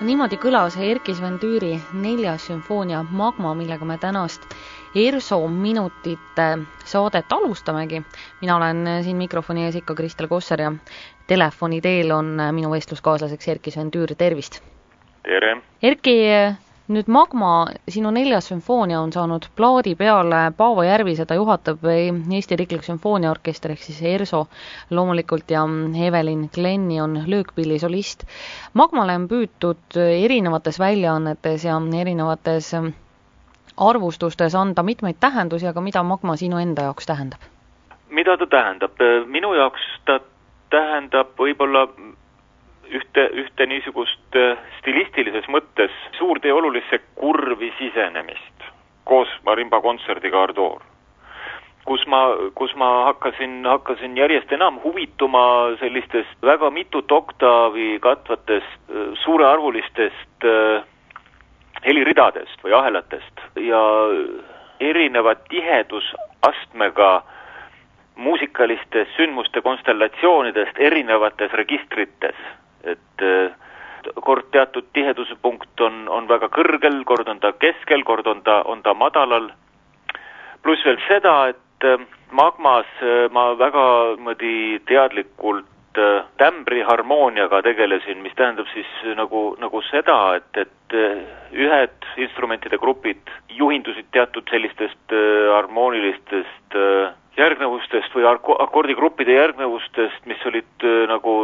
Niimoodi kõlas Erkki Sven Tüüri 4. sümfoonia Magma, millega me tänast ERSO minutite saadet alustamegi. Mina olen siin mikrofoni ees ikka Kristel Kosser ja telefoni teel on minu vestluskaaslaseks Erkki Sven Tüür. Tervist! Tere! Erkki, nüüd Magma, sinu 4. sümfoonia on saanud plaadi peale Paavo Järvi, seda juhatab Eesti Riiklik Sümfooniaorkester ehk siis ERSO loomulikult ja Evelyn Glenni on löökpilli solist. Magmale on püütud erinevates väljaannetes ja erinevates arvustustes anda mitmeid tähendusi, aga mida Magma sinu enda jaoks tähendab? Mida ta tähendab? Minu jaoks ta tähendab võib-olla ühte niisugust stilistilises mõttes suurde ja olulisse kurvi sisenemist koos marimba kontserdiga Ardor, kus ma hakkasin järjest enam huvituma sellistest väga mitut oktaavi katvatest suurearvulistest heliridadest või ahelatest ja erineva tihedusastmega muusikalistest sündmuste konstellatsioonidest erinevates registrites. Et kord teatud tiheduse punkt on väga kõrgel, kord on ta keskel, kord on ta madalal. Pluss veel seda, et Magmas ma väga teadlikult tämbri harmooniaga tegelesin, mis tähendab siis nagu seda, et ühed instrumentide grupid juhindusid teatud sellistest harmoonilistest järgnevustest või akordigruppide järgnevustest, mis olid nagu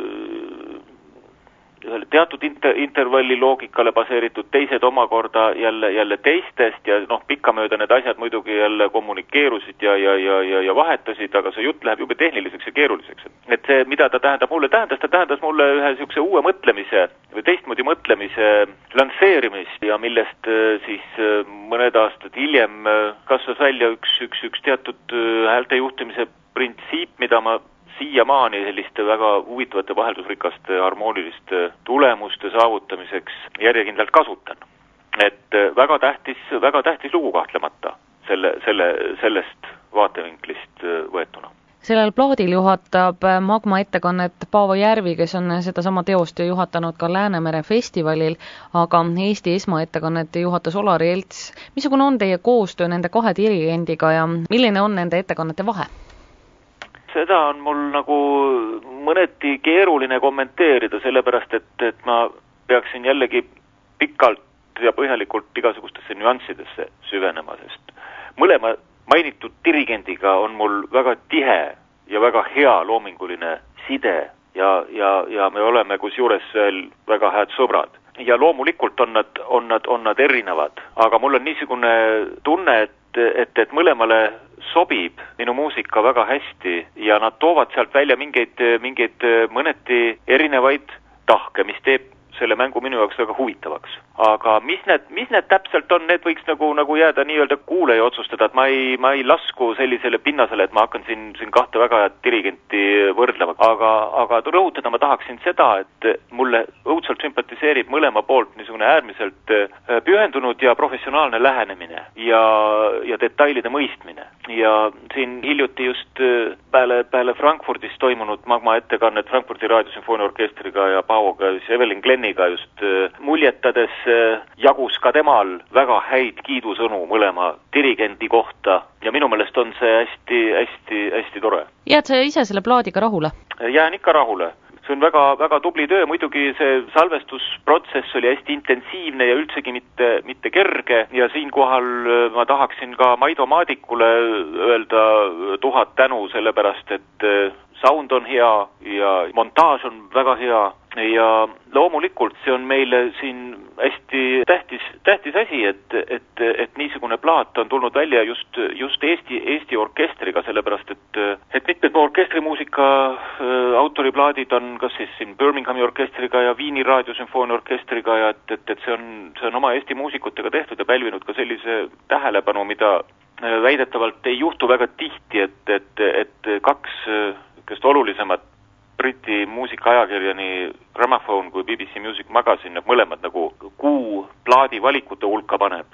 teatud intervalli loogikale baseeritud, teised omakorda jälle teistest ja pikkamööda need asjad muidugi jälle kommunikeerusid ja vahetasid, aga see jutt läheb juba tehniliseks ja keeruliseks. Et see, mida ta tähendas mulle ühe niisuguse uue mõtlemise või teistmoodi mõtlemise lansseerimist ja millest siis mõned aastad hiljem kasvas välja üks teatud häälte juhtimise printsiip, mida ma siiamaani selliste väga huvitavate vaheldusrikaste harmooniliste tulemuste saavutamiseks järjekindlalt kasutan. Et väga tähtis lugu kahtlemata sellest vaatevinklist võetuna. Sellel plaadil juhatab Magma ettekannet Paavo Järvi, kes on sedasama teost juhatanud ka Läänemere festivalil, aga Eesti esmaettekannet juhatas Olari Elts. Missugune on teie koostöö nende kahe dirigendiga ja milline on nende ettekannete vahe? Seda on mul nagu mõneti keeruline kommenteerida, sellepärast et ma peaksin jällegi pikalt ja põhjalikult igasugustesse nüanssidesse süvenema, sest mõlema mainitud dirigendiga on mul väga tihe ja väga hea loominguline side ja me oleme kusjuures veel väga head sõbrad. Ja loomulikult on nad erinevad, aga mul on niisugune tunne, et mõlemale sobib minu muusika väga hästi ja nad toovad sealt välja mingeid mõneti erinevaid tahke, mis teeb selle mängu minu jaoks väga huvitavaks. Aga mis need täpselt on, need võiks nagu jääda nii-öelda kuulaja otsustada, et ma ei lasku sellisele pinnasele, et ma hakkan siin kahte väga head dirigenti võrdlema. Aga rõhutada ma tahaksin seda, et mulle õudselt sümpatiseerib mõlema poolt niisugune äärmiselt pühendunud ja professionaalne lähenemine ja detailide mõistmine. Ja siin hiljuti just peale Frankfurdis toimunud Magma ettekannet Frankfurdi raadiosümfooniaorkestriga ja Paavoga, Evelyn Glenniga just muljetades jagus ka temal väga häid kiidusõnu mõlema dirigendi kohta ja minu meelest on see hästi tore. Jääd sa ise selle plaadiga rahule? Jään ikka rahule. See on väga tubli töö, muidugi see salvestusprotsess oli hästi intensiivne ja üldsegi mitte kerge ja siinkohal ma tahaksin ka Maido Maadikule öelda 1000 tänu, sellepärast et sound on hea ja montaaž on väga hea ja loomulikult see on meile siin hästi tähtis asi, et niisugune plaat on tulnud välja just Eesti orkestriga, sellepärast et mitmed orkestrimuusika autoriplaadid on kas siis siin Birminghami orkestriga ja Viini raadiosümfooniaorkestriga ja et see on oma Eesti muusikutega tehtud ja pälvinud ka sellise tähelepanu, mida väidetavalt ei juhtu väga tihti, et kaks olulisemat Briti muusikaajakirja, nii Gramophone kui BBC Music Magazine, mõlemad nagu plaadi valikute hulka paneb.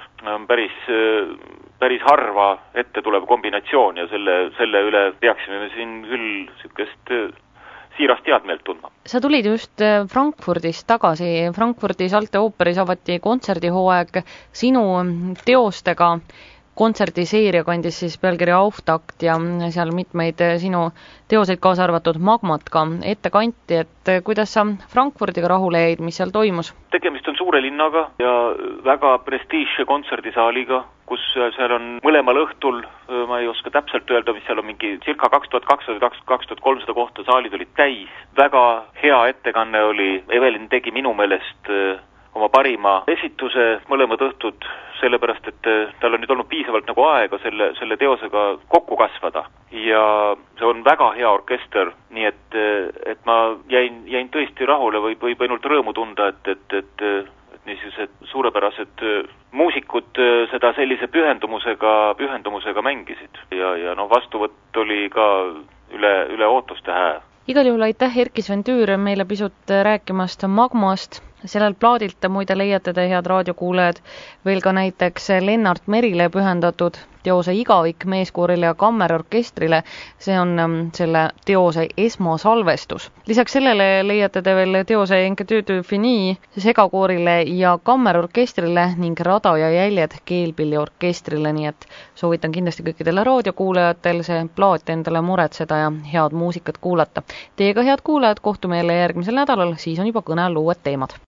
Päris harva ette tulev kombinatsioon ja selle üle peaksime me siin küll siirast teadmeelt tundma. Sa tulid just Frankfurdist tagasi, Frankfurdis Alte ooperis avati kontserdihooaeg sinu teostega, kontserdiseeria kandis siis pealkirja Auftakt ja seal mitmeid sinu teoseid kaasa arvatud Magmat ka ette kanti, et kuidas sa Frankfurdiga rahule jäid, mis seal toimus? Tegemist on suure linnaga ja väga prestiižse kontserdisaaliga, kus seal on mõlemal õhtul, ma ei oska täpselt öelda, mis seal on mingi circa 2200-2300 kohta, saalid olid täis. Väga hea ettekanne oli, Evelin tegi minu meelest oma parima esituse mõlemad õhtud, sellepärast, et tal on nüüd olnud piisavalt nagu aega selle teosega kokku kasvada. Ja see on väga hea orkester, nii et ma jäin tõesti rahule, võib ainult rõõmu tunda, et niisugused suurepärased muusikud seda sellise pühendumusega mängisid. Ja vastuvõtt oli ka üle ootuste hää. Igal juhul aitäh, Erki Sven Tüür, meile pisut rääkimast Magmast. Sellel plaadilt muide leiate te, head raadiokuulajad, veel ka näiteks Lennart Merile pühendatud teose Igavik meeskoorile ja kammerorkestrile. See on selle teose esmasalvestus. Lisaks sellele leiate te veel teose Enquête Fini segakoorile ja kammerorkestrile ning Rada ja jäljed keelpilliorkestrile, nii et soovitan kindlasti kõikidele raadiokuulajatel see plaat endale muretseda ja head muusikat kuulata. Teiega, head kuulajad, kohtume jälle järgmisel nädalal, siis on juba kõne all uued teemad.